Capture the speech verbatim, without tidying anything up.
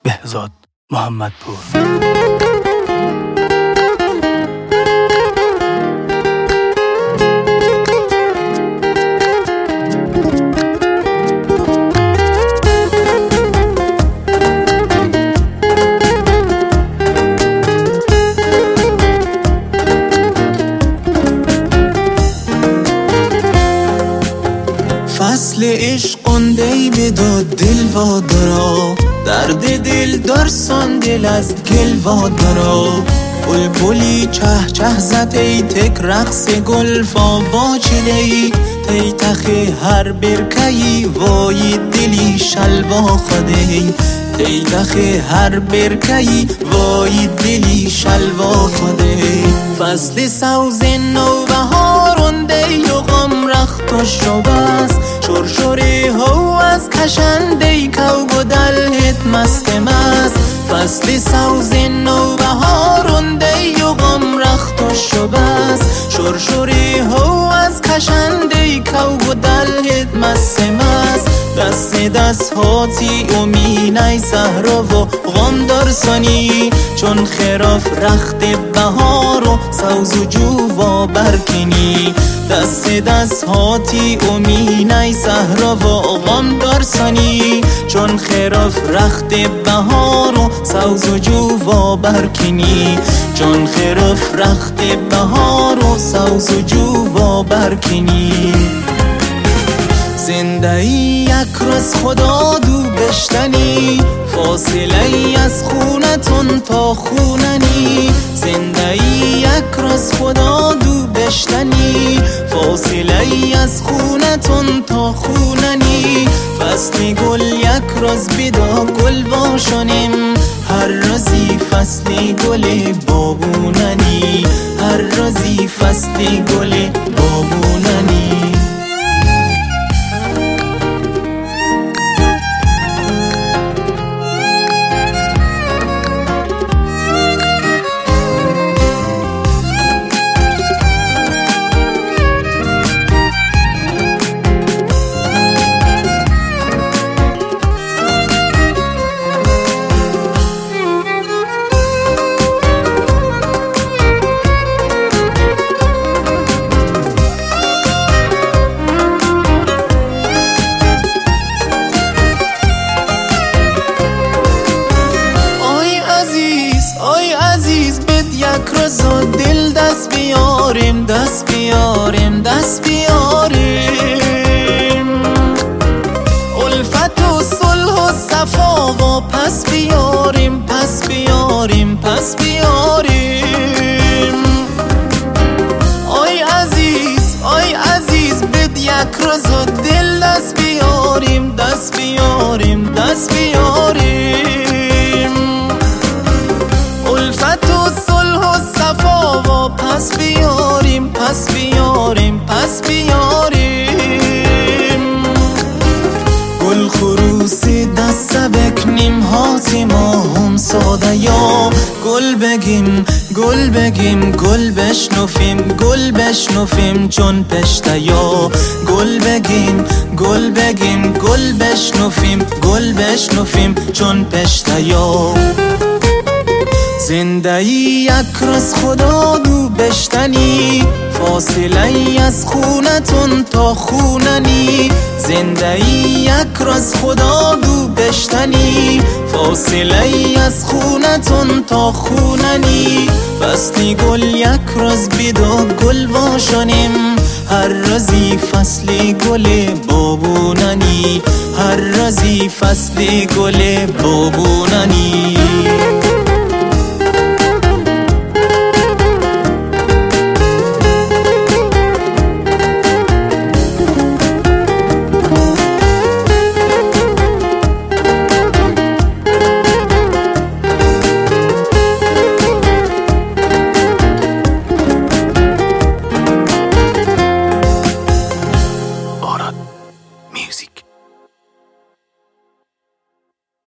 بهزاد محمدپور. فصل عشق قنده‌ای بداد دل وادارا، درد دل دارسان دل از گل وادارا. بلبلی چه چه زد ای تک رقص گلفا با چله‌ای، تی تخه هر برکه‌ای وای دلی شلوا خوده‌ای، تی تخه هر برکه‌ای وای دلی شلوا خوده‌ای. فصل سوز نوبهارنده و غم رخت و شبست، شرشوری هو از کشنده کو و دلت مست مست. فصل سوز نوبهارنده و غم رخت و شبست، شرشوری هو از کشنده کو و دلت مست مست. دست دست هاتی امینای صحرا و غم دارسانی، چون خراف رخت بهار و سوز و جوا برکنی. دست دست هاتی امینای صحرا و غم دارسانی، چون خراف رخت بهار و سوز و جوا برکنی. چون خراف رخت بهار و سوز و جوا برکنی. زنده‌ای یک روز خدا دو بشتنی، فاصله ای از خونتون تا خوننی. زنده‌ای یک روز خدا دو بشتنی، فاصله ای از خونتون تا خوننی. فصل گل یک روز بدا گل باشنیم، هر روزی فصل گل بابوننی، هر روزی فصل گل بابوننی. یک روز دل دست بیاریم، دست بیاریم، دست بیاریم. الفت و صلح و صفا و پس بیاریم، پس بیاریم، پس بیاریم. آی عزیز، آی عزیز بد یک روز دل دست بیاریم، دست بیاریم، دست بیاریم. الفت و صفا و پس بیاریم، پس بیاریم، پس بیاریم. گل خروسی دست بکنیم هاتی ما هم ساده یا گل بگیم، گل بگیم، گل بشنفیم، گل بشنفیم چون پشته یا گل بگیم، گل بگیم، گل بشنفیم، گل بشنفیم چون پشته یا. زنده‌ای یک روز خدا دو بشتنی، فاصله ای از خونتون تا خوننی. زنده‌ای یک روز خدا دو بشتنی، فاصله ای از خونتون تا خوننی. فصل گل یک روز بدا گل باشنیم، هر روزی فصل گل بابوننی، هر روزی فصل گل بابوننی.